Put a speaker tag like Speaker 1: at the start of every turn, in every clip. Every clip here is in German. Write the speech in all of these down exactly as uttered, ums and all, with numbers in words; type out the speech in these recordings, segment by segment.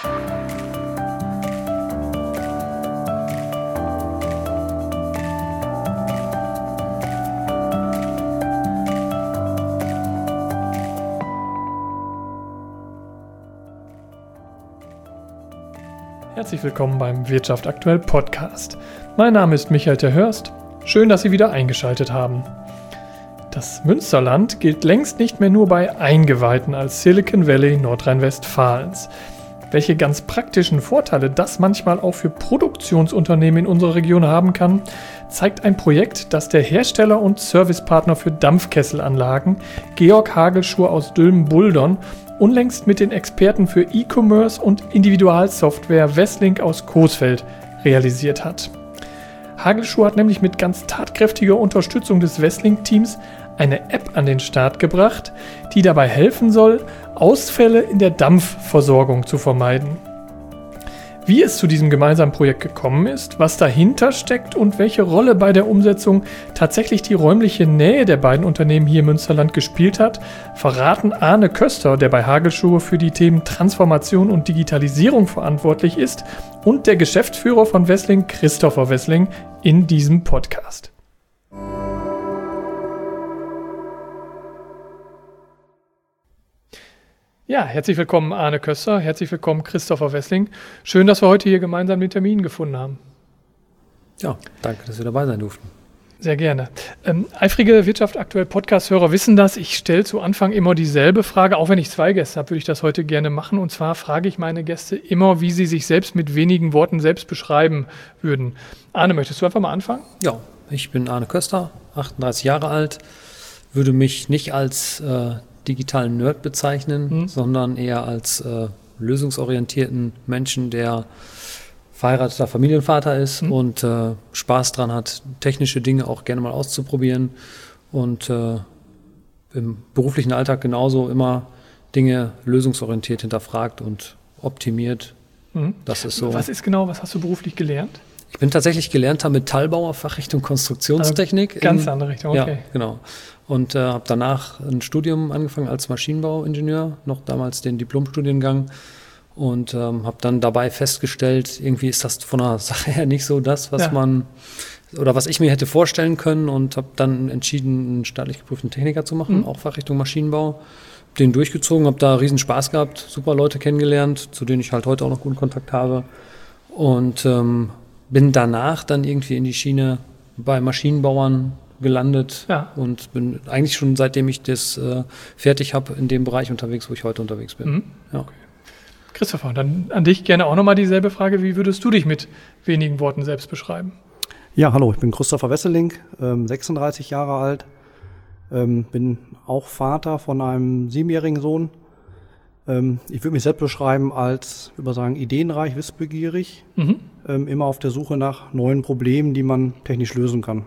Speaker 1: Herzlich willkommen beim Wirtschaft aktuell Podcast. Mein Name ist Michael Terhörst. Schön, dass Sie wieder eingeschaltet haben. Das Münsterland gilt längst nicht mehr nur bei Eingeweihten als Silicon Valley Nordrhein-Westfalens. Welche ganz praktischen Vorteile das manchmal auch für Produktionsunternehmen in unserer Region haben kann, zeigt ein Projekt, das der Hersteller und Servicepartner für Dampfkesselanlagen Georg Hagelschur aus Dülmen-Buldern unlängst mit den Experten für E-Commerce und Individualsoftware Westlink aus Coesfeld realisiert hat. Hagelschur hat nämlich mit ganz tatkräftiger Unterstützung des Westlink-Teams eine App an den Start gebracht, die dabei helfen soll, Ausfälle in der Dampfversorgung zu vermeiden. Wie es zu diesem gemeinsamen Projekt gekommen ist, was dahinter steckt und welche Rolle bei der Umsetzung tatsächlich die räumliche Nähe der beiden Unternehmen hier im Münsterland gespielt hat, verraten Arne Köster, der bei Hagelschur für die Themen Transformation und Digitalisierung verantwortlich ist, und der Geschäftsführer von Westlink, Christopher Wessling, in diesem Podcast. Ja, herzlich willkommen Arne Köster, herzlich willkommen Christopher Wessling. Schön, dass wir heute hier gemeinsam den Termin gefunden haben.
Speaker 2: Ja, danke, dass wir dabei sein durften.
Speaker 1: Sehr gerne. Ähm, eifrige Wirtschaft aktuell Podcast-Hörer wissen das. Ich stelle zu Anfang immer dieselbe Frage. Auch wenn ich zwei Gäste habe, würde ich das heute gerne machen. Und zwar frage ich meine Gäste immer, wie sie sich selbst mit wenigen Worten selbst beschreiben würden. Arne, möchtest du einfach mal anfangen?
Speaker 2: Ja, ich bin Arne Köster, achtunddreißig Jahre alt, würde mich nicht als äh, digitalen Nerd bezeichnen, hm. sondern eher als äh, lösungsorientierten Menschen, der verheirateter Familienvater ist hm. und äh, Spaß dran hat, technische Dinge auch gerne mal auszuprobieren und äh, im beruflichen Alltag genauso immer Dinge lösungsorientiert hinterfragt und optimiert. Hm. Das ist so.
Speaker 1: Was ist genau, was hast du beruflich gelernt?
Speaker 2: Ich bin tatsächlich gelernter Metallbauer, Fachrichtung Konstruktionstechnik.
Speaker 1: Also ganz in, andere Richtung, okay.
Speaker 2: Ja, genau. Und äh, habe danach ein Studium angefangen als Maschinenbauingenieur, noch damals den Diplomstudiengang. Und ähm, habe dann dabei festgestellt, irgendwie ist das von der Sache her nicht so das, was ja. man oder was ich mir hätte vorstellen können. Und habe dann entschieden, einen staatlich geprüften Techniker zu machen, mhm. auch Fachrichtung Maschinenbau. Den durchgezogen, habe da riesen Spaß gehabt, super Leute kennengelernt, zu denen ich halt heute auch noch guten Kontakt habe. Und ähm, bin danach dann irgendwie in die Schiene bei Maschinenbauern gelandet ja. und bin eigentlich schon, seitdem ich das äh, fertig habe, in dem Bereich unterwegs, wo ich heute unterwegs bin.
Speaker 1: Mhm.
Speaker 2: Ja.
Speaker 1: Okay. Christopher, dann an dich gerne auch nochmal dieselbe Frage. Wie würdest du dich mit wenigen Worten selbst beschreiben?
Speaker 3: Ja, hallo, ich bin Christopher Wessling, ähm, sechsunddreißig Jahre alt, ähm, bin auch Vater von einem siebenjährigen Sohn. Ähm, ich würde mich selbst beschreiben als, ich würde sagen, ideenreich, wissbegierig, mhm. ähm, immer auf der Suche nach neuen Problemen, die man technisch lösen kann.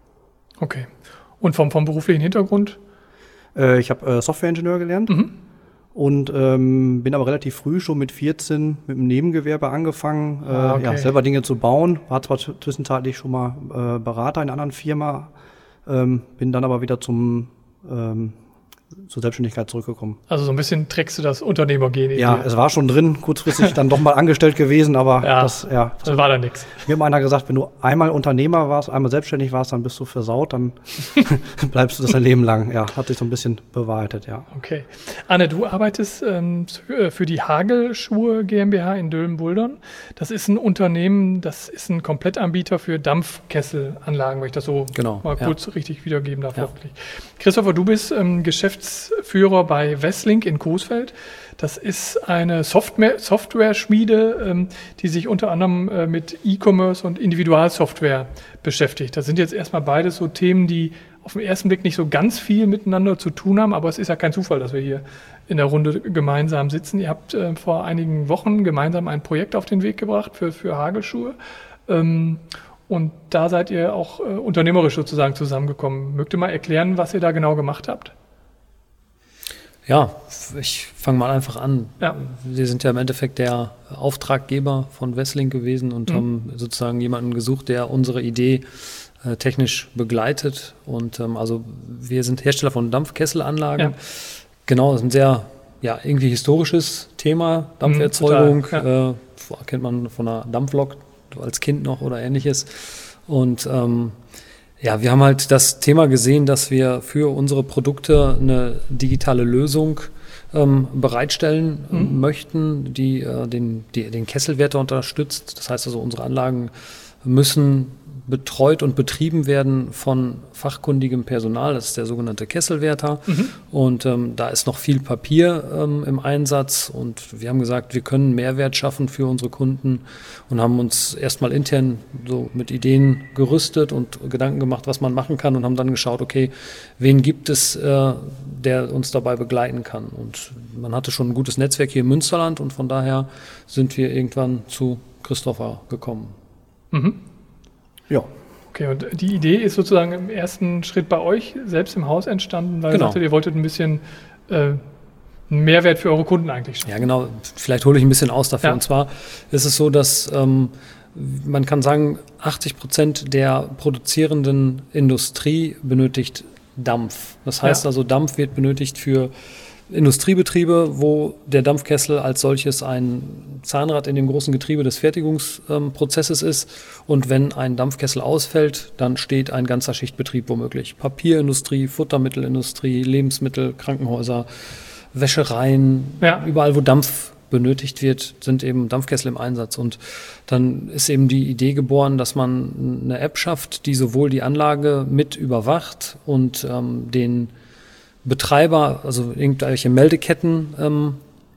Speaker 1: Okay. Und vom, vom beruflichen Hintergrund?
Speaker 3: Äh, ich habe äh, Softwareingenieur gelernt mhm. und ähm, bin aber relativ früh schon mit vierzehn mit einem Nebengewerbe angefangen, äh, ah, okay. ja, selber Dinge zu bauen. War zwar t- zwischenzeitlich schon mal äh, Berater in einer anderen Firma, ähm, bin dann aber wieder zum ähm, zur Selbstständigkeit zurückgekommen.
Speaker 1: Also so ein bisschen trägst du das Unternehmergehen in
Speaker 3: Ja,
Speaker 1: dir.
Speaker 3: Es war schon drin, kurzfristig dann doch mal angestellt gewesen, aber
Speaker 1: ja,
Speaker 3: das, ja.
Speaker 1: Das war dann nichts.
Speaker 3: Mir hat einer gesagt, wenn du einmal Unternehmer warst, einmal selbstständig warst, dann bist du versaut, dann bleibst du das dein Leben lang. Ja, hat sich so ein bisschen bewahrheitet, ja.
Speaker 1: Okay. Anne, du arbeitest ähm, für die Hagelschur GmbH in Dülmen-Buldern. Das ist ein Unternehmen, das ist ein Komplettanbieter für Dampfkesselanlagen, wenn ich das so
Speaker 2: genau,
Speaker 1: mal
Speaker 2: ja.
Speaker 1: kurz richtig wiedergeben darf.
Speaker 2: Ja.
Speaker 1: Christopher, du bist ähm, Geschäftsführer bei Westlink in Coesfeld. Das ist eine Software, Software-Schmiede, ähm, die sich unter anderem äh, mit E-Commerce und Individualsoftware beschäftigt. Das sind jetzt erstmal beides so Themen, die auf den ersten Blick nicht so ganz viel miteinander zu tun haben, aber es ist ja kein Zufall, dass wir hier in der Runde gemeinsam sitzen. Ihr habt äh, vor einigen Wochen gemeinsam ein Projekt auf den Weg gebracht für, für Hagelschur. Ähm, und da seid ihr auch äh, unternehmerisch sozusagen zusammengekommen. Mögt ihr mal erklären, was ihr da genau gemacht habt?
Speaker 2: Ja, ich fange mal einfach an.
Speaker 1: Ja.
Speaker 2: Wir sind ja im Endeffekt der Auftraggeber von Westlink gewesen und mhm. haben sozusagen jemanden gesucht, der unsere Idee äh, technisch begleitet. Und ähm, also wir sind Hersteller von Dampfkesselanlagen. Ja. Genau, das ist ein sehr ja, irgendwie historisches Thema, Dampferzeugung,
Speaker 1: mm, total, ja.
Speaker 2: äh, kennt man von einer Dampflok als Kind noch oder ähnliches. Und ähm, ja, wir haben halt das Thema gesehen, dass wir für unsere Produkte eine digitale Lösung ähm, bereitstellen mhm. möchten, die, äh, den, die den Kesselwärter unterstützt. Das heißt also, unsere Anlagen müssen betreut und betrieben werden von fachkundigem Personal. Das ist der sogenannte Kesselwärter. Mhm. Und ähm, da ist noch viel Papier ähm, im Einsatz. Und wir haben gesagt, wir können Mehrwert schaffen für unsere Kunden und haben uns erstmal intern so mit Ideen gerüstet und Gedanken gemacht, was man machen kann, und haben dann geschaut, okay, wen gibt es, äh, der uns dabei begleiten kann. Und man hatte schon ein gutes Netzwerk hier im Münsterland, und von daher sind wir irgendwann zu Christopher gekommen.
Speaker 1: Mhm.
Speaker 3: Ja.
Speaker 1: Okay, und die Idee ist sozusagen im ersten Schritt bei euch selbst im Haus entstanden, weil
Speaker 2: genau.
Speaker 1: ihr sagtet, ihr wolltet ein bisschen äh, einen Mehrwert für eure Kunden eigentlich schaffen.
Speaker 2: Ja, genau. Vielleicht hole ich ein bisschen aus dafür.
Speaker 1: Ja.
Speaker 2: Und zwar ist es so, dass ähm, man kann sagen, achtzig Prozent der produzierenden Industrie benötigt Dampf. Das heißt
Speaker 1: Ja.
Speaker 2: also, Dampf wird benötigt für Industriebetriebe, wo der Dampfkessel als solches ein Zahnrad in dem großen Getriebe des Fertigungsprozesses ähm, ist. Und wenn ein Dampfkessel ausfällt, dann steht ein ganzer Schichtbetrieb womöglich. Papierindustrie, Futtermittelindustrie, Lebensmittel, Krankenhäuser, Wäschereien,
Speaker 1: Ja.
Speaker 2: überall, wo Dampf benötigt wird, sind eben Dampfkessel im Einsatz. Und dann ist eben die Idee geboren, dass man eine App schafft, die sowohl die Anlage mit überwacht und ähm, den Betreiber, also irgendwelche Meldeketten ähm,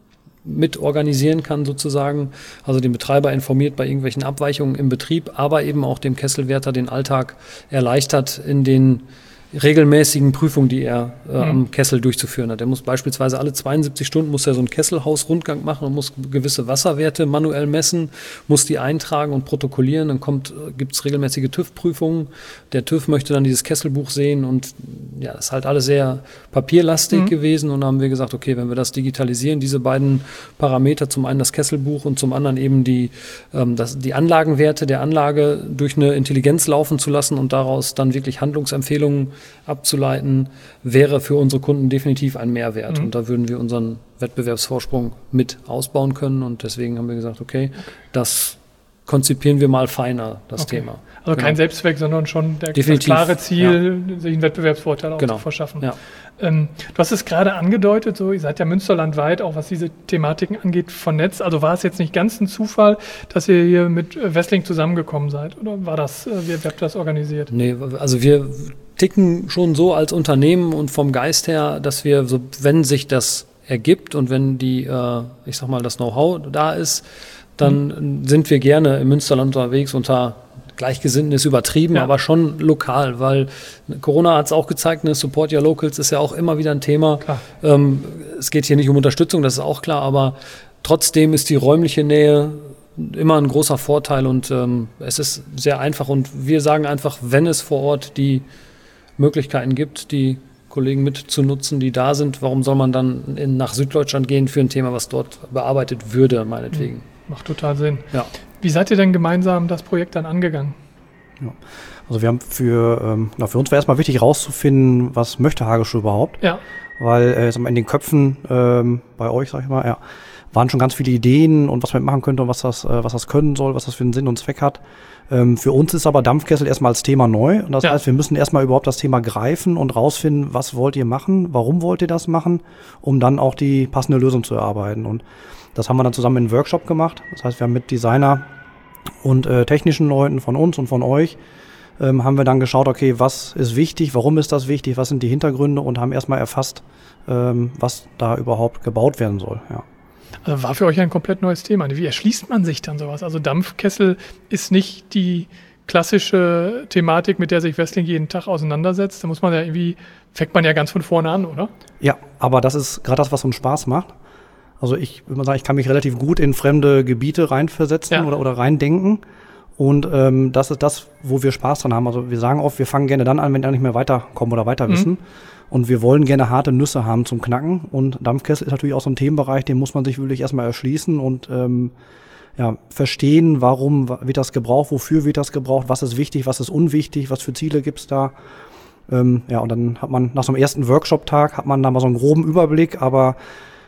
Speaker 2: mit organisieren kann sozusagen, also den Betreiber informiert bei irgendwelchen Abweichungen im Betrieb, aber eben auch dem Kesselwärter den Alltag erleichtert in den regelmäßigen Prüfungen, die er äh, mhm. am Kessel durchzuführen hat. Er muss beispielsweise alle zweiundsiebzig Stunden muss er so einen Kesselhausrundgang machen und muss gewisse Wasserwerte manuell messen, muss die eintragen und protokollieren. Dann kommt, gibt es regelmäßige TÜV-Prüfungen. Der TÜV möchte dann dieses Kesselbuch sehen, und ja, das ist halt alles sehr papierlastig mhm. gewesen. Und dann haben wir gesagt, okay, wenn wir das digitalisieren, diese beiden Parameter, zum einen das Kesselbuch und zum anderen eben die, ähm, das, die Anlagenwerte der Anlage durch eine Intelligenz laufen zu lassen und daraus dann wirklich Handlungsempfehlungen abzuleiten, wäre für unsere Kunden definitiv ein Mehrwert. Mhm. Und da würden wir unseren Wettbewerbsvorsprung mit ausbauen können. Und deswegen haben wir gesagt, okay, das konzipieren wir mal feiner, das
Speaker 1: okay.
Speaker 2: Thema.
Speaker 1: Also
Speaker 2: genau.
Speaker 1: kein Selbstzweck, sondern schon der, das
Speaker 2: definitiv.
Speaker 1: klare Ziel,
Speaker 2: ja.
Speaker 1: sich einen Wettbewerbsvorteil auch
Speaker 2: genau.
Speaker 1: zu verschaffen.
Speaker 2: Ja.
Speaker 1: Ähm, du hast es gerade angedeutet, so, ihr seid ja münsterlandweit, auch was diese Thematiken angeht, vernetzt. Also war es jetzt nicht ganz ein Zufall, dass ihr hier mit Wessling zusammengekommen seid? Oder war das, wie, wie habt ihr das organisiert?
Speaker 2: Nee, also wir ticken schon so als Unternehmen und vom Geist her, dass wir, so, wenn sich das ergibt und wenn die, äh, ich sag mal, das Know-how da ist, dann mhm. sind wir gerne im Münsterland unterwegs. Unter Gleichgesinnten ist übertrieben, ja. aber schon lokal, weil Corona hat es auch gezeigt, ne? Support Your Locals ist ja auch immer wieder ein Thema. Ähm, es geht hier nicht um Unterstützung, das ist auch klar, aber trotzdem ist die räumliche Nähe immer ein großer Vorteil, und ähm, es ist sehr einfach, und wir sagen einfach, wenn es vor Ort die Möglichkeiten gibt, die Kollegen mitzunutzen, die da sind, warum soll man dann in, nach Süddeutschland gehen für ein Thema, was dort bearbeitet würde, meinetwegen.
Speaker 1: Macht total Sinn.
Speaker 2: Ja.
Speaker 1: Wie seid ihr denn gemeinsam das Projekt dann angegangen?
Speaker 3: Ja. Also wir haben für, ähm, na, für uns war erstmal wichtig rauszufinden, was möchte Hageschuh überhaupt.
Speaker 1: Ja.
Speaker 3: Weil äh, in den Köpfen ähm, bei euch, sag ich mal, ja, waren schon ganz viele Ideen und was man machen könnte und was das, äh, was das können soll, was das für einen Sinn und Zweck hat. Ähm, für uns ist aber Dampfkessel erstmal als Thema neu. Und das ja. heißt, wir müssen erstmal überhaupt das Thema greifen und rausfinden, was wollt ihr machen, warum wollt ihr das machen, um dann auch die passende Lösung zu erarbeiten. Und das haben wir dann zusammen in einem Workshop gemacht. Das heißt, wir haben mit Designer und äh, technischen Leuten von uns und von euch ähm, haben wir dann geschaut, okay, was ist wichtig, warum ist das wichtig, was sind die Hintergründe, und haben erstmal erfasst, ähm, was da überhaupt gebaut werden soll. Ja.
Speaker 1: Also war für euch ein komplett neues Thema. Wie erschließt man sich dann sowas? Also Dampfkessel ist nicht die klassische Thematik, mit der sich Wessling jeden Tag auseinandersetzt. Da muss man ja irgendwie, fängt man ja ganz von vorne an, oder?
Speaker 3: Ja, aber das ist gerade das, was uns Spaß macht. Also ich würde mal sagen, ich kann mich relativ gut in fremde Gebiete reinversetzen ja. oder, oder reindenken. Und ähm, das ist das, wo wir Spaß dran haben. Also wir sagen oft, wir fangen gerne dann an, wenn wir nicht mehr weiterkommen oder weiter wissen. Mhm. Und wir wollen gerne harte Nüsse haben zum Knacken. Und Dampfkessel ist natürlich auch so ein Themenbereich, den muss man sich wirklich erstmal erschließen und ähm, ja, verstehen, warum wird das gebraucht, wofür wird das gebraucht, was ist wichtig, was ist unwichtig, was für Ziele gibt's da. Ähm, ja, und dann hat man nach so einem ersten Workshop-Tag hat man da mal so einen groben Überblick, aber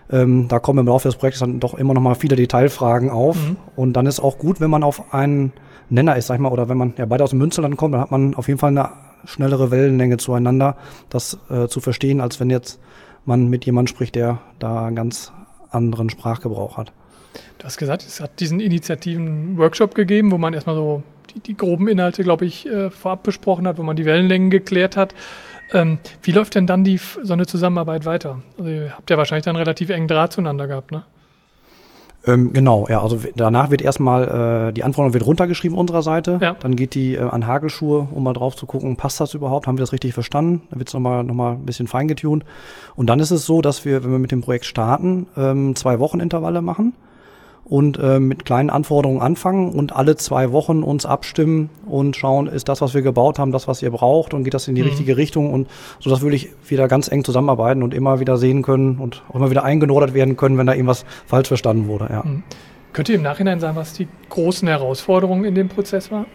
Speaker 3: Ähm, da kommen im Laufe des Projektes dann doch immer noch mal viele Detailfragen auf. Mhm. Und dann ist auch gut, wenn man auf einen Nenner ist, sag ich mal, oder wenn man ja beide aus dem Münsterland kommt, dann hat man auf jeden Fall eine schnellere Wellenlänge zueinander, das äh, zu verstehen, als wenn jetzt man mit jemandem spricht, der da einen ganz anderen Sprachgebrauch hat.
Speaker 1: Du hast gesagt, es hat diesen Initiativen-Workshop gegeben, wo man erstmal so die, die groben Inhalte, glaube ich, äh, vorab besprochen hat, wo man die Wellenlängen geklärt hat. Ähm, wie läuft denn dann die, so eine Zusammenarbeit weiter? Also ihr habt ja wahrscheinlich dann relativ engen Draht zueinander gehabt, ne?
Speaker 3: Ähm, genau, ja, also danach wird erstmal äh, die Anforderung wird runtergeschrieben unserer Seite, ja. Dann geht die äh, an Hagelschuhe, um mal drauf zu gucken, passt das überhaupt, haben wir das richtig verstanden, dann wird es nochmal noch mal ein bisschen feingetunt und dann ist es so, dass wir, wenn wir mit dem Projekt starten, ähm, zwei Wochenintervalle machen und äh, mit kleinen Anforderungen anfangen und alle zwei Wochen uns abstimmen und schauen, ist das, was wir gebaut haben, das, was ihr braucht und geht das in die mhm. richtige Richtung und so, dass wir wirklich wieder ganz eng zusammenarbeiten und immer wieder sehen können und auch immer wieder eingenordet werden können, wenn da irgendwas falsch verstanden wurde. Ja.
Speaker 1: Mhm. Könnt ihr im Nachhinein sagen, was die großen Herausforderungen in dem Prozess waren?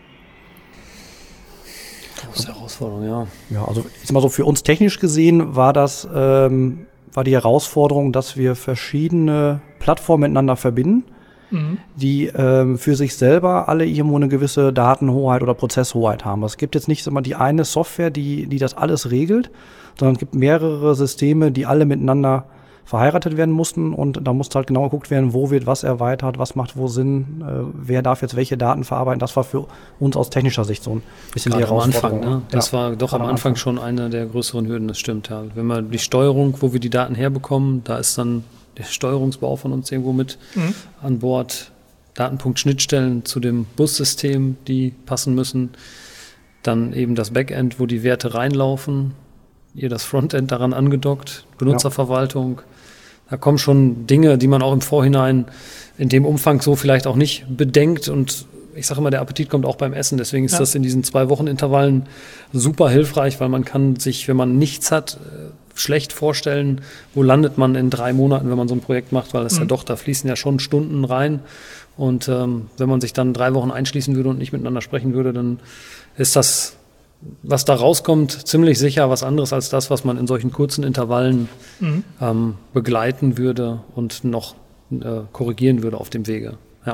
Speaker 2: Große Herausforderung, ja.
Speaker 3: Ja, also ich sag mal so, für uns technisch gesehen war das ähm, war die Herausforderung, dass wir verschiedene Plattformen miteinander verbinden, mhm. die ähm, für sich selber alle irgendwo eine gewisse Datenhoheit oder Prozesshoheit haben. Es gibt jetzt nicht immer die eine Software, die, die das alles regelt, sondern es gibt mehrere Systeme, die alle miteinander verheiratet werden mussten und da musste halt genau geguckt werden, wo wird was erweitert, was macht wo Sinn, äh, wer darf jetzt welche Daten verarbeiten. Das war für uns aus technischer Sicht so ein bisschen
Speaker 2: Gerade
Speaker 3: die Herausforderung.
Speaker 2: Am Anfang, ne? Das ja, war doch am Anfang, Anfang schon eine der größeren Hürden, das stimmt. Ja. Wenn wir die Steuerung, wo wir die Daten herbekommen, da ist dann der Steuerungsbau von uns irgendwo mit mhm. an Bord, Datenpunkt-Schnittstellen zu dem Bussystem, die passen müssen, dann eben das Backend, wo die Werte reinlaufen, ihr das Frontend daran angedockt, Benutzerverwaltung. Ja. Da kommen schon Dinge, die man auch im Vorhinein in dem Umfang so vielleicht auch nicht bedenkt. Und ich sage immer, der Appetit kommt auch beim Essen. Deswegen ist ja. das in diesen zwei Wochen Intervallen super hilfreich, weil man kann sich, wenn man nichts hat, schlecht vorstellen, wo landet man in drei Monaten, wenn man so ein Projekt macht, weil es mhm. ja doch, da fließen ja schon Stunden rein. Und ähm, wenn man sich dann drei Wochen einschließen würde und nicht miteinander sprechen würde, dann ist das, was da rauskommt, ziemlich sicher was anderes als das, was man in solchen kurzen Intervallen mhm. ähm, begleiten würde und noch äh, korrigieren würde auf dem Wege. Ja.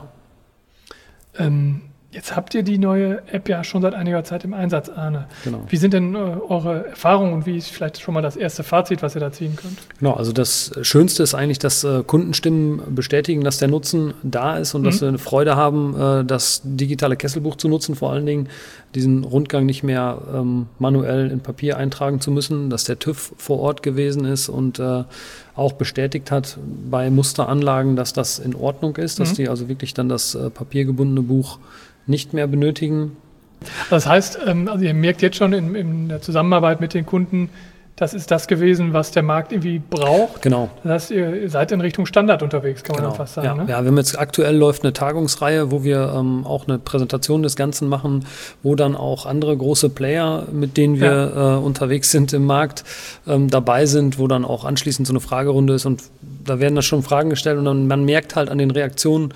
Speaker 1: Ähm, jetzt habt ihr die neue App ja schon seit einiger Zeit im Einsatz, Arne. Genau. Wie sind denn äh, eure Erfahrungen und wie ist vielleicht schon mal das erste Fazit, was ihr da ziehen könnt?
Speaker 2: Genau, also das Schönste ist eigentlich, dass äh, Kundenstimmen bestätigen, dass der Nutzen da ist und mhm. dass wir eine Freude haben, äh, das digitale Kesselbuch zu nutzen, vor allen Dingen diesen Rundgang nicht mehr ähm, manuell in Papier eintragen zu müssen, dass der TÜV vor Ort gewesen ist und äh, auch bestätigt hat bei Musteranlagen, dass das in Ordnung ist, dass mhm. die also wirklich dann das äh, papiergebundene Buch nicht mehr benötigen.
Speaker 1: Das heißt, ähm, also ihr merkt jetzt schon in, in der Zusammenarbeit mit den Kunden, das ist das gewesen, was der Markt irgendwie braucht.
Speaker 2: Genau.
Speaker 1: Das heißt, ihr seid in Richtung Standard unterwegs, kann genau. man fast sagen.
Speaker 2: Ja.
Speaker 1: Ne?
Speaker 2: ja, wir haben jetzt aktuell läuft eine Tagungsreihe, wo wir ähm, auch eine Präsentation des Ganzen machen, wo dann auch andere große Player, mit denen wir ja. äh, unterwegs sind im Markt, ähm, dabei sind, wo dann auch anschließend so eine Fragerunde ist und da werden da schon Fragen gestellt und dann, man merkt halt an den Reaktionen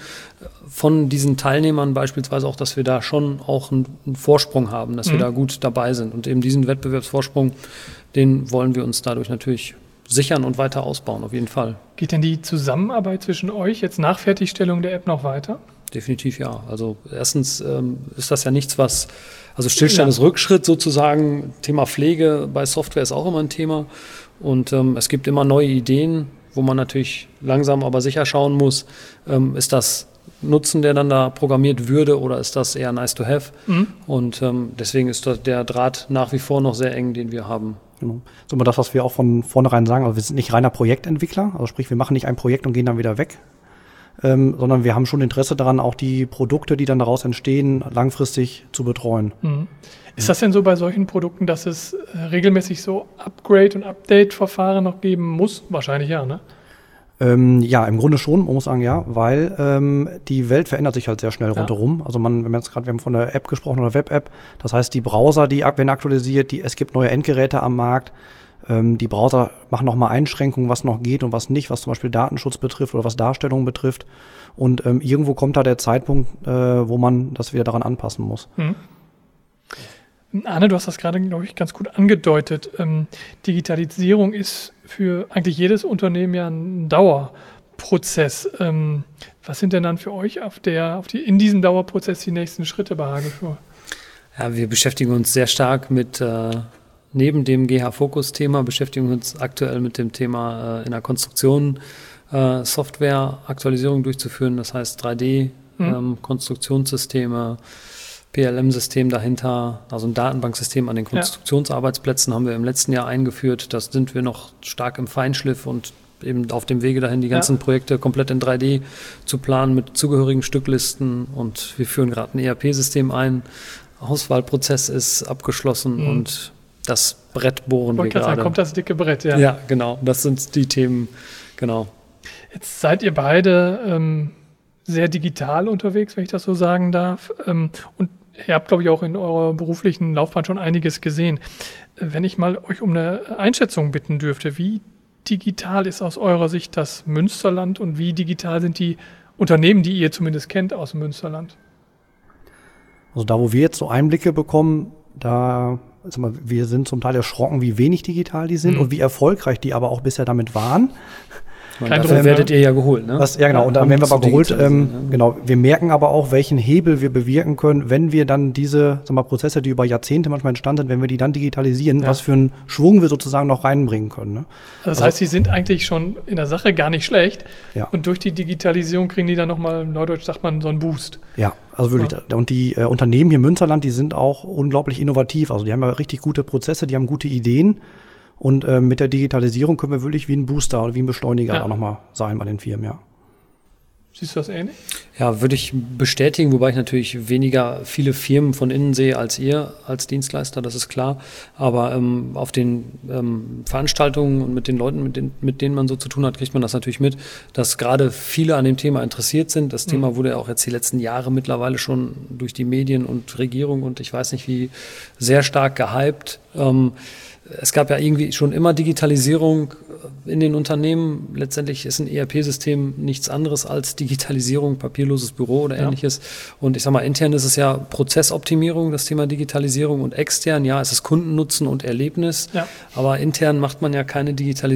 Speaker 2: von diesen Teilnehmern beispielsweise auch, dass wir da schon auch einen, einen Vorsprung haben, dass mhm. wir da gut dabei sind und eben diesen Wettbewerbsvorsprung, den wollen wir uns dadurch natürlich sichern und weiter ausbauen, auf jeden Fall.
Speaker 1: Geht denn die Zusammenarbeit zwischen euch jetzt nach Fertigstellung der App noch weiter?
Speaker 2: Definitiv ja. Also erstens ähm, ist das ja nichts, was, also Stillstand ist ja. Rückschritt sozusagen. Thema Pflege bei Software ist auch immer ein Thema und ähm, es gibt immer neue Ideen, wo man natürlich langsam aber sicher schauen muss, ähm, ist das Nutzen, der dann da programmiert würde oder ist das eher nice to have? Mhm. Und ähm, deswegen ist der Draht nach wie vor noch sehr eng, den wir haben.
Speaker 3: Genau. Das ist immer das, was wir auch von vornherein sagen. Also wir sind nicht reiner Projektentwickler, also sprich, wir machen nicht ein Projekt und gehen dann wieder weg, ähm, sondern wir haben schon Interesse daran, auch die Produkte, die dann daraus entstehen, langfristig zu betreuen.
Speaker 1: Mhm. Ist das denn so bei solchen Produkten, dass es äh, regelmäßig so Upgrade- und Update-Verfahren noch geben muss? Wahrscheinlich ja, ne?
Speaker 3: Ähm, ja, im Grunde schon, man muss sagen, ja, weil ähm, die Welt verändert sich halt sehr schnell ja. rundherum. Also man, wenn man jetzt gerade, wir haben von der App gesprochen oder Web-App, das heißt, die Browser, die werden aktualisiert, die, es gibt neue Endgeräte am Markt, ähm, die Browser machen nochmal Einschränkungen, was noch geht und was nicht, was zum Beispiel Datenschutz betrifft oder was Darstellung betrifft. Und ähm, irgendwo kommt da der Zeitpunkt, äh, wo man das wieder daran anpassen muss.
Speaker 1: Mhm. Arne, du hast das gerade, glaube ich, ganz gut angedeutet. Ähm, Digitalisierung ist für eigentlich jedes Unternehmen ja ein Dauerprozess. Ähm, was sind denn dann für euch auf der, auf die, in diesem Dauerprozess die nächsten Schritte bei Hageführ?
Speaker 2: Ja, wir beschäftigen uns sehr stark mit, äh, neben dem G H-Fokus-Thema, beschäftigen wir uns aktuell mit dem Thema äh, in der Konstruktion äh, Software-Aktualisierung durchzuführen, das heißt drei D-Konstruktionssysteme, mhm. ähm, P L M-System dahinter, also ein Datenbanksystem an den Konstruktionsarbeitsplätzen haben wir im letzten Jahr eingeführt. Das sind wir noch stark im Feinschliff und eben auf dem Wege dahin, die ganzen ja. Projekte komplett in drei D zu planen mit zugehörigen Stücklisten. Und wir führen gerade ein E R P-System ein. Auswahlprozess ist abgeschlossen mhm. und das Brett bohren wir gerade.
Speaker 1: Sagen, kommt das dicke Brett, ja.
Speaker 2: Ja, genau. Das sind die Themen, genau.
Speaker 1: Jetzt seid ihr beide ähm, sehr digital unterwegs, wenn ich das so sagen darf. Ähm, und ihr habt, glaube ich, auch in eurer beruflichen Laufbahn schon einiges gesehen. Wenn ich mal euch um eine Einschätzung bitten dürfte, wie digital ist aus eurer Sicht das Münsterland und wie digital sind die Unternehmen, die ihr zumindest kennt aus dem Münsterland?
Speaker 3: Also da, wo wir jetzt so Einblicke bekommen, da, sag mal, wir sind zum Teil erschrocken, wie wenig digital die sind mhm. und wie erfolgreich die aber auch bisher damit waren.
Speaker 2: Kein dafür werdet ihr ja geholt, ne?
Speaker 3: Was, ja, genau. Und dann werden wir aber geholt. Ähm, ja. Genau. Wir merken aber auch, welchen Hebel wir bewirken können, wenn wir dann diese, sag mal, Prozesse, die über Jahrzehnte manchmal entstanden sind, wenn wir die dann digitalisieren, ja. was für einen Schwung wir sozusagen noch reinbringen können. Ne?
Speaker 1: Das also, heißt, sie sind eigentlich schon in der Sache gar nicht schlecht.
Speaker 3: Ja.
Speaker 1: Und durch die Digitalisierung kriegen die dann nochmal, in Neudeutsch sagt man, so einen Boost.
Speaker 3: Ja, also wirklich. Ja. Und die äh, Unternehmen hier im Münsterland, die sind auch unglaublich innovativ. Also die haben ja richtig gute Prozesse, die haben gute Ideen. Und äh, mit der Digitalisierung können wir wirklich wie ein Booster oder wie ein Beschleuniger ja. auch nochmal sein bei den Firmen, ja.
Speaker 1: Siehst du das ähnlich?
Speaker 2: Ja, würde ich bestätigen, wobei ich natürlich weniger viele Firmen von innen sehe als ihr, als Dienstleister, das ist klar. Aber ähm, auf den ähm, Veranstaltungen und mit den Leuten, mit, den, mit denen man so zu tun hat, kriegt man das natürlich mit, dass gerade viele an dem Thema interessiert sind. Das mhm. Thema wurde ja auch jetzt die letzten Jahre mittlerweile schon durch die Medien und Regierung und ich weiß nicht wie sehr stark gehypt. Ähm, Es gab ja irgendwie schon immer Digitalisierung in den Unternehmen. Letztendlich ist ein E R P-System nichts anderes als Digitalisierung, papierloses Büro oder ähnliches. Ja. Und ich sag mal, intern ist es ja Prozessoptimierung, das Thema Digitalisierung, und extern, ja, es ist Kundennutzen und Erlebnis. Ja. Aber intern macht man ja keine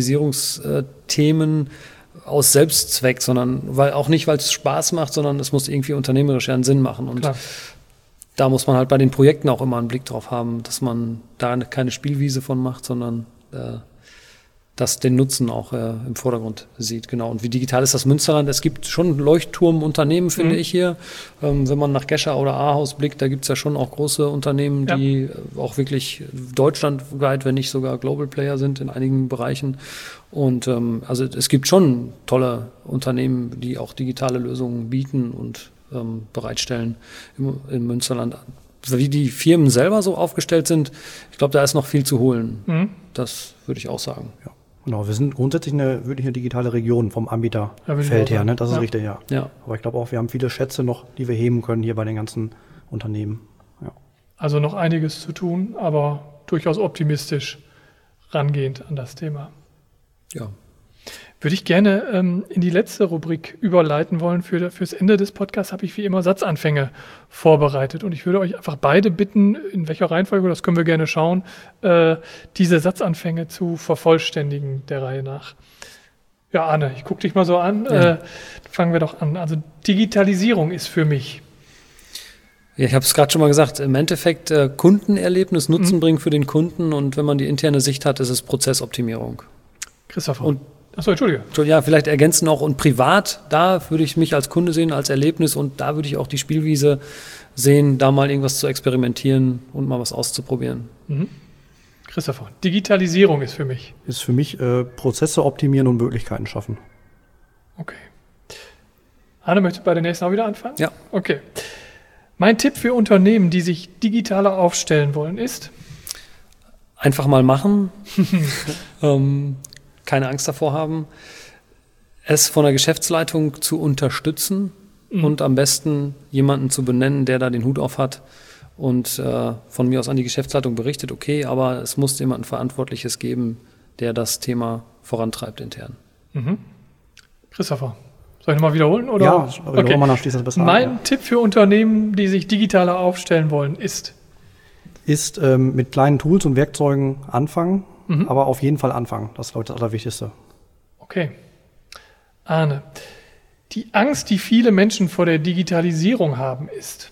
Speaker 2: Digitalisierungsthemen aus Selbstzweck, sondern weil auch nicht, weil es Spaß macht, sondern es muss irgendwie unternehmerisch einen Sinn machen. Und Klar. da muss man halt bei den Projekten auch immer einen Blick drauf haben, dass man da keine Spielwiese von macht, sondern äh, dass den Nutzen auch äh, im Vordergrund sieht. Genau. Und wie digital ist das Münsterland? Es gibt schon Leuchtturmunternehmen, finde mhm. ich hier. Ähm, wenn man nach Gescher oder Ahaus blickt, da gibt es ja schon auch große Unternehmen, ja. die auch wirklich deutschlandweit, wenn nicht sogar Global Player sind in einigen Bereichen. Und ähm, also es gibt schon tolle Unternehmen, die auch digitale Lösungen bieten und ähm, bereitstellen im, im Münsterland. Wie die Firmen selber so aufgestellt sind, ich glaube, da ist noch viel zu holen. Mhm. Das würde ich auch sagen.
Speaker 3: Ja. Genau, wir sind grundsätzlich eine wirklich eine digitale Region vom Anbieterfeld ja, her, ne? Das ja. ist richtig, ja. ja. Aber ich glaube auch, wir haben viele Schätze noch, die wir heben können hier bei den ganzen Unternehmen. Ja.
Speaker 1: Also noch einiges zu tun, aber durchaus optimistisch rangehend an das Thema.
Speaker 2: Ja.
Speaker 1: Würde ich gerne ähm, in die letzte Rubrik überleiten wollen. Für fürs Ende des Podcasts habe ich wie immer Satzanfänge vorbereitet. Und ich würde euch einfach beide bitten, in welcher Reihenfolge, das können wir gerne schauen, äh, diese Satzanfänge zu vervollständigen der Reihe nach. Ja, Arne, ich gucke dich mal so an. Ja. Äh, fangen wir doch an. Also Digitalisierung ist für mich.
Speaker 2: Ja, ich habe es gerade schon mal gesagt, im Endeffekt äh, Kundenerlebnis, Nutzen mhm. bringen für den Kunden. Und wenn man die interne Sicht hat, ist es Prozessoptimierung.
Speaker 1: Christopher.
Speaker 2: Und
Speaker 1: Achso, Entschuldige.
Speaker 2: Ja, vielleicht ergänzen noch, und privat, da würde ich mich als Kunde sehen, als Erlebnis, und da würde ich auch die Spielwiese sehen, da mal irgendwas zu experimentieren und mal was auszuprobieren.
Speaker 1: Mhm. Christopher, Digitalisierung ist für mich?
Speaker 3: Ist für mich äh, Prozesse optimieren und Möglichkeiten schaffen.
Speaker 1: Okay. Arne, möchtest du bei der nächsten auch wieder anfangen?
Speaker 2: Ja.
Speaker 1: Okay. Mein Tipp für Unternehmen, die sich digitaler aufstellen wollen, ist?
Speaker 2: Einfach mal machen. ähm, keine Angst davor haben, es von der Geschäftsleitung zu unterstützen mhm. und am besten jemanden zu benennen, der da den Hut auf hat und äh, von mir aus an die Geschäftsleitung berichtet, okay, aber es muss jemanden Verantwortliches geben, der das Thema vorantreibt intern.
Speaker 1: Mhm. Christopher, soll ich nochmal wiederholen? Oder?
Speaker 3: Ja, okay. Mal das besser
Speaker 1: mein
Speaker 3: an, ja.
Speaker 1: Tipp für Unternehmen, die sich digitaler aufstellen wollen, ist?
Speaker 3: Ist ähm, mit kleinen Tools und Werkzeugen anfangen. mhm. aber auf jeden Fall anfangen. Das ist, glaube ich, das Allerwichtigste.
Speaker 1: Okay. Arne, die Angst, die viele Menschen vor der Digitalisierung haben, ist?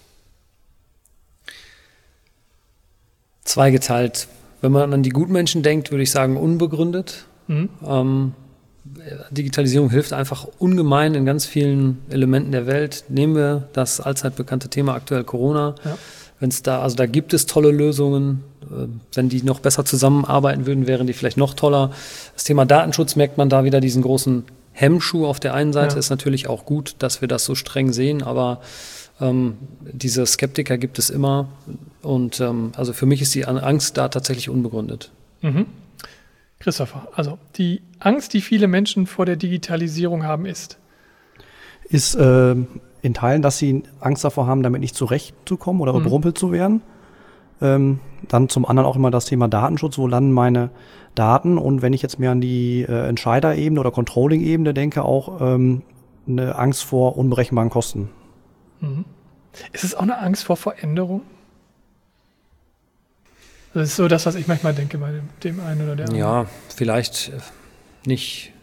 Speaker 2: Zweigeteilt. Wenn man an die Gutmenschen denkt, würde ich sagen, unbegründet. Mhm. Ähm, Digitalisierung hilft einfach ungemein in ganz vielen Elementen der Welt. Nehmen wir das allzeit bekannte Thema aktuell Corona. Ja. Wenn es da, also da gibt es tolle Lösungen. Wenn die noch besser zusammenarbeiten würden, wären die vielleicht noch toller. Das Thema Datenschutz merkt man da wieder diesen großen Hemmschuh auf der einen Seite. Ja. Ist natürlich auch gut, dass wir das so streng sehen, aber ähm, diese Skeptiker gibt es immer. Und ähm, also für mich ist die Angst da tatsächlich unbegründet.
Speaker 1: Mhm. Christopher, also die Angst, die viele Menschen vor der Digitalisierung haben, ist?
Speaker 3: Ist äh, in Teilen, dass sie Angst davor haben, damit nicht zurechtzukommen oder mhm. überrumpelt zu werden. Ähm, dann zum anderen auch immer das Thema Datenschutz. Wo landen meine Daten? Und wenn ich jetzt mehr an die äh, Entscheiderebene oder Controlling-Ebene denke, auch ähm, eine Angst vor unberechenbaren Kosten.
Speaker 1: Mhm. Ist es auch eine Angst vor Veränderung? Das ist so das, was ich manchmal denke bei dem, dem einen oder der anderen.
Speaker 2: Ja, vielleicht nicht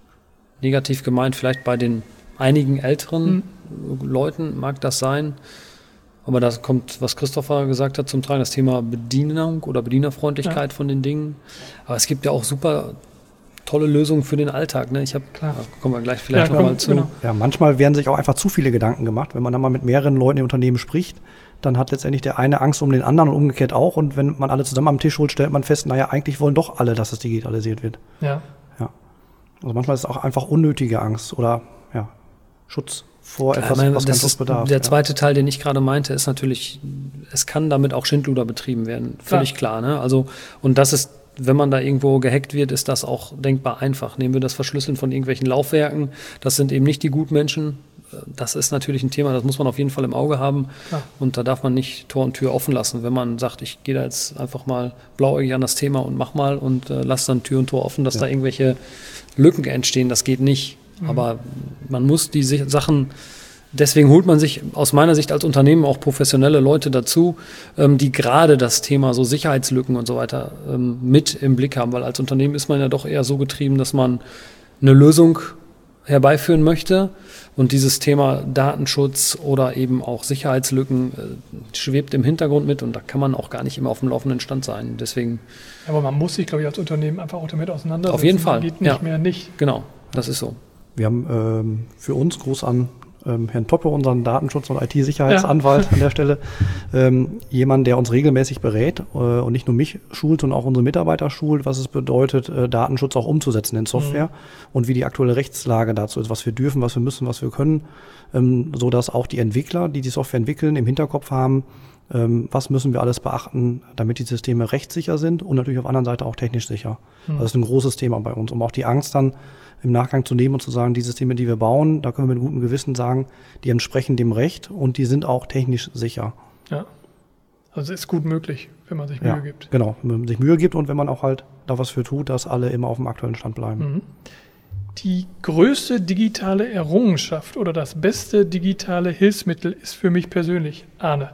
Speaker 2: negativ gemeint, vielleicht bei den einigen älteren mhm. Leuten mag das sein. Aber da kommt, was Christopher gesagt hat, zum Tragen, das Thema Bedienung oder Bedienerfreundlichkeit ja. von den Dingen. Aber es gibt ja auch super tolle Lösungen für den Alltag. Ne? Ich habe, da kommen wir gleich vielleicht ja, nochmal zu. Genau.
Speaker 3: Ja, manchmal werden sich auch einfach zu viele Gedanken gemacht. Wenn man dann mal mit mehreren Leuten im Unternehmen spricht, dann hat letztendlich der eine Angst um den anderen und umgekehrt auch. Und wenn man alle zusammen am Tisch holt, stellt man fest, naja, eigentlich wollen doch alle, dass es digitalisiert wird.
Speaker 1: Ja.
Speaker 3: ja. Also manchmal ist es auch einfach unnötige Angst oder ja, Schutz vor etwas,
Speaker 2: ja, meine,
Speaker 3: was kein Schutz bedarf.
Speaker 2: Der
Speaker 3: ja.
Speaker 2: zweite Teil, den ich gerade meinte, ist natürlich, es kann damit auch Schindluder betrieben werden. Völlig ja. klar. Ne? Also, und das ist, wenn man da irgendwo gehackt wird, ist das auch denkbar einfach. Nehmen wir das Verschlüsseln von irgendwelchen Laufwerken. Das sind eben nicht die Gutmenschen. Das ist natürlich ein Thema, das muss man auf jeden Fall im Auge haben. Ja. Und da darf man nicht Tor und Tür offen lassen. Wenn man sagt, ich gehe da jetzt einfach mal blauäugig an das Thema und mach mal und äh, lass dann Tür und Tor offen, dass ja. da irgendwelche Lücken entstehen, das geht nicht. Mhm. Aber man muss die Sachen, deswegen holt man sich aus meiner Sicht als Unternehmen auch professionelle Leute dazu, ähm, die gerade das Thema so Sicherheitslücken und so weiter ähm, mit im Blick haben. Weil als Unternehmen ist man ja doch eher so getrieben, dass man eine Lösung herbeiführen möchte. Und dieses Thema Datenschutz oder eben auch Sicherheitslücken äh, schwebt im Hintergrund mit und da kann man auch gar nicht immer auf dem laufenden Stand sein. Deswegen.
Speaker 1: Aber man muss sich, glaube ich, als Unternehmen einfach auch damit auseinandersetzen.
Speaker 2: Auf jeden Fall.
Speaker 1: Geht nicht
Speaker 2: ja.
Speaker 1: mehr nicht.
Speaker 2: Genau, das ist so.
Speaker 3: Wir haben ähm, für uns groß an ähm, Herrn Toppe, unseren Datenschutz- und I T-Sicherheitsanwalt ja. an der Stelle, ähm, jemand, der uns regelmäßig berät äh, und nicht nur mich schult, sondern auch unsere Mitarbeiter schult, was es bedeutet, äh, Datenschutz auch umzusetzen in Software mhm. und wie die aktuelle Rechtslage dazu ist, was wir dürfen, was wir müssen, was wir können, ähm, so dass auch die Entwickler, die die Software entwickeln, im Hinterkopf haben, ähm, was müssen wir alles beachten, damit die Systeme rechtssicher sind und natürlich auf der anderen Seite auch technisch sicher. Mhm. Das ist ein großes Thema bei uns, um auch die Angst dann im Nachgang zu nehmen und zu sagen, die Systeme, die wir bauen, da können wir mit gutem Gewissen sagen, die entsprechen dem Recht und die sind auch technisch sicher.
Speaker 1: Ja, also ist gut möglich, wenn man sich Mühe
Speaker 3: ja,
Speaker 1: gibt.
Speaker 3: Genau, wenn man sich Mühe gibt und wenn man auch halt da was für tut, dass alle immer auf dem aktuellen Stand bleiben.
Speaker 1: Mhm. Die größte digitale Errungenschaft oder das beste digitale Hilfsmittel ist für mich persönlich, Arne.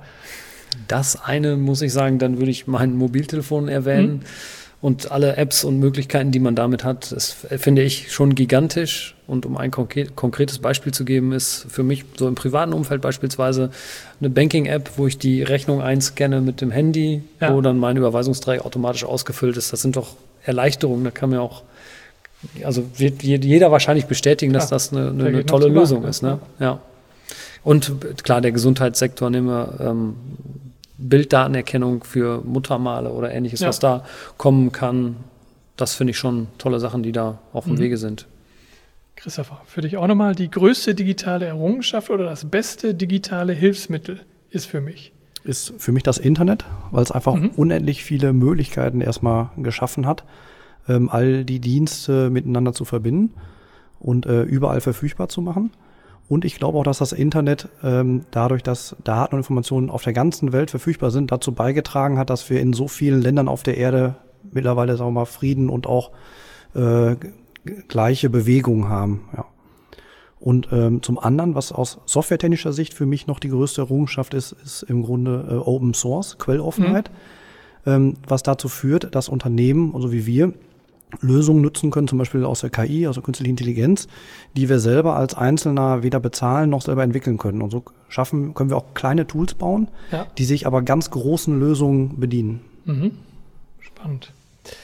Speaker 2: Das eine, muss ich sagen, dann würde ich mein Mobiltelefon erwähnen. Mhm. Und alle Apps und Möglichkeiten, die man damit hat, das finde ich schon gigantisch. Und um ein konkret, konkretes Beispiel zu geben, ist für mich so im privaten Umfeld beispielsweise eine Banking-App, wo ich die Rechnung einscanne mit dem Handy, ja. wo dann mein Überweisungsträger automatisch ausgefüllt ist. Das sind doch Erleichterungen. Da kann mir auch, also wird jeder wahrscheinlich bestätigen, dass ja, das eine, eine, eine tolle Lösung ist. Ne? Ja. Und klar, der Gesundheitssektor, nehmen wir ähm, Bilddatenerkennung für Muttermale oder ähnliches, ja. was da kommen kann. Das finde ich schon tolle Sachen, die da auf dem mhm. Wege sind.
Speaker 1: Christopher, für dich auch nochmal, die größte digitale Errungenschaft oder das beste digitale Hilfsmittel ist für mich?
Speaker 3: Ist für mich das Internet, weil es einfach mhm. unendlich viele Möglichkeiten erstmal geschaffen hat, ähm, all die Dienste miteinander zu verbinden und äh, überall verfügbar zu machen. Und ich glaube auch, dass das Internet ähm, dadurch, dass Daten und Informationen auf der ganzen Welt verfügbar sind, dazu beigetragen hat, dass wir in so vielen Ländern auf der Erde mittlerweile, sagen wir mal, Frieden und auch äh, gleiche Bewegung haben. Ja. Und ähm, zum anderen, was aus softwaretechnischer Sicht für mich noch die größte Errungenschaft ist, ist im Grunde äh, Open Source, Quelloffenheit. ähm, was dazu führt, dass Unternehmen, also wie wir, Lösungen nutzen können, zum Beispiel aus der K I, also künstliche Intelligenz, die wir selber als Einzelner weder bezahlen noch selber entwickeln können. Und so schaffen, können wir auch kleine Tools bauen, ja. die sich aber ganz großen Lösungen bedienen.
Speaker 1: Mhm. Spannend.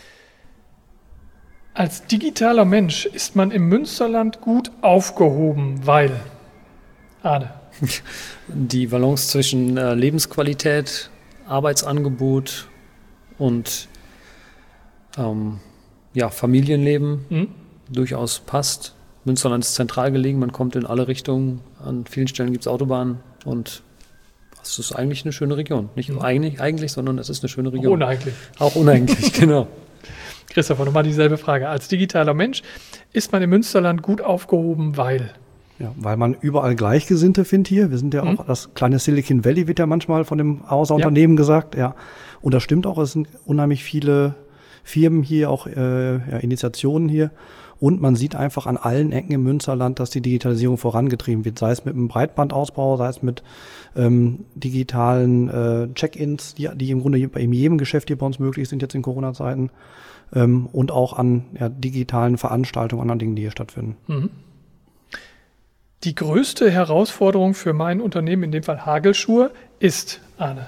Speaker 1: Als digitaler Mensch ist man im Münsterland gut aufgehoben, weil, Arne.
Speaker 2: Die Balance zwischen äh, Lebensqualität, Arbeitsangebot und ähm, ja, Familienleben mhm. durchaus passt. Münsterland ist zentral gelegen, man kommt in alle Richtungen. An vielen Stellen gibt es Autobahnen und es ist eigentlich eine schöne Region. Nicht nur eigentlich, eigentlich, sondern es ist eine schöne Region.
Speaker 1: Auch uneigentlich.
Speaker 2: Auch uneigentlich, genau.
Speaker 1: Christopher, nochmal dieselbe Frage. Als digitaler Mensch ist man im Münsterland gut aufgehoben, weil?
Speaker 3: Ja, weil man überall Gleichgesinnte findet hier. Wir sind ja mhm. auch, das kleine Silicon Valley wird ja manchmal von dem Außerunternehmen ja. gesagt. Ja. Und das stimmt auch, es sind unheimlich viele Firmen hier, auch äh, ja, Initiationen hier. Und man sieht einfach an allen Ecken im Münsterland, dass die Digitalisierung vorangetrieben wird. Sei es mit einem Breitbandausbau, sei es mit ähm, digitalen äh, Check-ins, die, die im Grunde bei jedem Geschäft hier bei uns möglich sind jetzt in Corona-Zeiten. Ähm, und auch an ja, digitalen Veranstaltungen, anderen Dingen, die hier stattfinden.
Speaker 1: Mhm. Die größte Herausforderung für mein Unternehmen, in dem Fall Hagelschuhe, ist, Arne?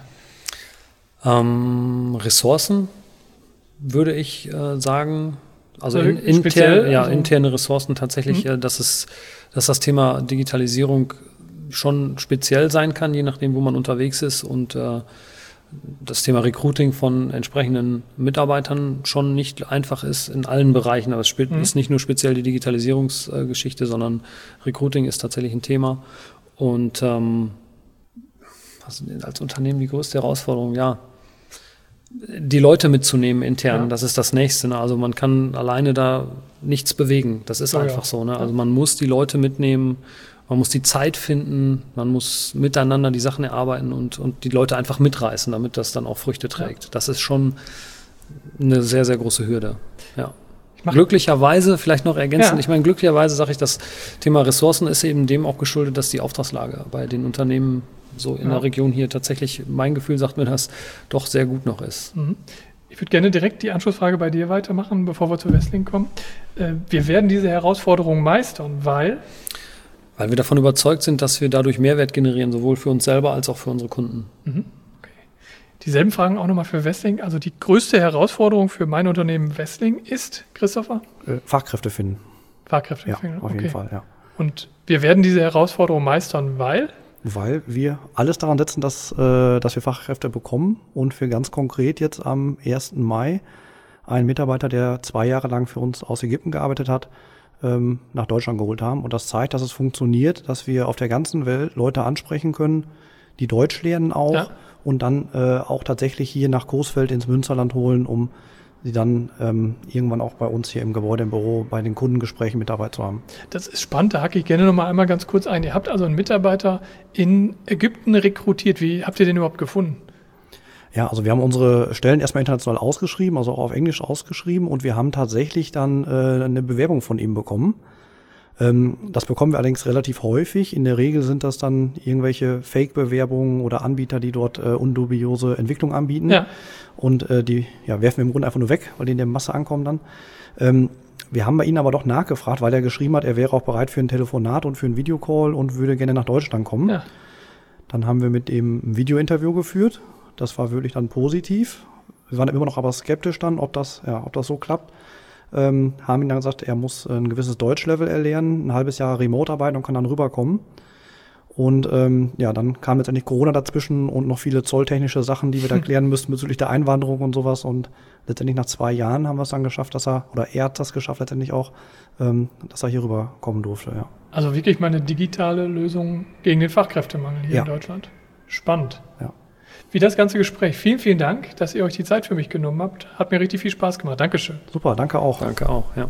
Speaker 2: Ähm, Ressourcen, würde ich äh, sagen. Also
Speaker 1: in,
Speaker 2: in, inter, ja,
Speaker 1: also
Speaker 2: interne Ressourcen tatsächlich, mhm. äh, dass, es, dass das Thema Digitalisierung schon speziell sein kann, je nachdem, wo man unterwegs ist. Und äh, das Thema Recruiting von entsprechenden Mitarbeitern schon nicht einfach ist in allen Bereichen. Aber es spielt, mhm. ist nicht nur speziell die Digitalisierungsgeschichte, sondern Recruiting ist tatsächlich ein Thema. Und ähm, was ist als Unternehmen die größte Herausforderung? Ja, die Leute mitzunehmen intern, ja. das ist das Nächste. Ne? Also man kann alleine da nichts bewegen. Das ist oh, einfach ja. so. Ne? Also man muss die Leute mitnehmen. Man muss die Zeit finden, man muss miteinander die Sachen erarbeiten und, und die Leute einfach mitreißen, damit das dann auch Früchte trägt. Ja. Das ist schon eine sehr, sehr große Hürde. Ja. Glücklicherweise, vielleicht noch ergänzend, ja. ich meine, glücklicherweise sage ich, das Thema Ressourcen ist eben dem auch geschuldet, dass die Auftragslage bei den Unternehmen so in ja. der Region hier tatsächlich, mein Gefühl sagt mir das, doch sehr gut noch ist.
Speaker 1: Mhm. Ich würde gerne direkt die Anschlussfrage bei dir weitermachen, bevor wir zu Westling kommen. Wir werden diese Herausforderungen meistern, weil...
Speaker 2: Weil wir davon überzeugt sind, dass wir dadurch Mehrwert generieren, sowohl für uns selber als auch für unsere Kunden.
Speaker 1: Mhm. Okay. Dieselben Fragen auch nochmal für Westling. Also die größte Herausforderung für mein Unternehmen Westling ist, Christopher?
Speaker 3: Äh, Fachkräfte finden.
Speaker 1: Fachkräfte
Speaker 3: ja,
Speaker 1: finden,
Speaker 3: auf
Speaker 1: okay.
Speaker 3: jeden Fall, ja.
Speaker 1: Und wir werden diese Herausforderung meistern, weil?
Speaker 3: Weil wir alles daran setzen, dass, äh, dass wir Fachkräfte bekommen und wir ganz konkret jetzt am ersten Mai einen Mitarbeiter, der zwei Jahre lang für uns aus Ägypten gearbeitet hat, nach Deutschland geholt haben. Und das zeigt, dass es funktioniert, dass wir auf der ganzen Welt Leute ansprechen können, die Deutsch lernen auch ja. und dann äh, auch tatsächlich hier nach Coesfeld ins Münsterland holen, um sie dann ähm, irgendwann auch bei uns hier im Gebäude, im Büro, bei den Kundengesprächen mit dabei zu haben.
Speaker 1: Das ist spannend, da hake ich gerne noch mal einmal ganz kurz ein. Ihr habt also einen Mitarbeiter in Ägypten rekrutiert. Wie habt ihr den überhaupt gefunden?
Speaker 3: Ja, also wir haben unsere Stellen erstmal international ausgeschrieben, also auch auf Englisch ausgeschrieben und wir haben tatsächlich dann äh, eine Bewerbung von ihm bekommen. Ähm, das bekommen wir allerdings relativ häufig. In der Regel sind das dann irgendwelche Fake-Bewerbungen oder Anbieter, die dort äh, undubiose Entwicklung anbieten. Ja. Und äh, die ja, werfen wir im Grunde einfach nur weg, weil die in der Masse ankommen dann. Ähm, wir haben bei ihm aber doch nachgefragt, weil er geschrieben hat, er wäre auch bereit für ein Telefonat und für einen Videocall und würde gerne nach Deutschland kommen. Ja. Dann haben wir mit ihm ein Video-Interview geführt. Das war wirklich dann positiv. Wir waren immer noch aber skeptisch dann, ob das, ja, ob das so klappt. Ähm, haben ihm dann gesagt, er muss ein gewisses Deutschlevel erlernen, ein halbes Jahr remote arbeiten und kann dann rüberkommen. Und ähm, ja, dann kam letztendlich Corona dazwischen und noch viele zolltechnische Sachen, die wir da klären müssten bezüglich der Einwanderung und sowas. Und letztendlich nach zwei Jahren haben wir es dann geschafft, dass er, oder er hat das geschafft letztendlich auch, ähm, dass er hier rüberkommen durfte. Ja.
Speaker 1: Also wirklich mal eine digitale Lösung gegen den Fachkräftemangel hier ja. in Deutschland. Spannend.
Speaker 3: Ja.
Speaker 1: Wie das ganze Gespräch. Vielen, vielen Dank, dass ihr euch die Zeit für mich genommen habt. Hat mir richtig viel Spaß gemacht. Dankeschön.
Speaker 3: Super, danke auch.
Speaker 2: Danke auch, ja.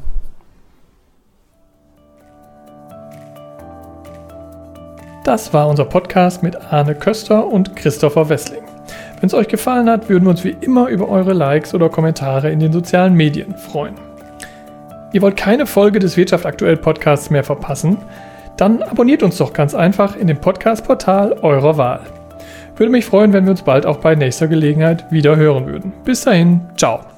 Speaker 1: Das war unser Podcast mit Arne Köster und Christopher Wessling. Wenn es euch gefallen hat, würden wir uns wie immer über eure Likes oder Kommentare in den sozialen Medien freuen. Ihr wollt keine Folge des Wirtschaft aktuell Podcasts mehr verpassen? Dann abonniert uns doch ganz einfach in dem Podcast-Portal eurer Wahl. Würde mich freuen, wenn wir uns bald auch bei nächster Gelegenheit wieder hören würden. Bis dahin, ciao.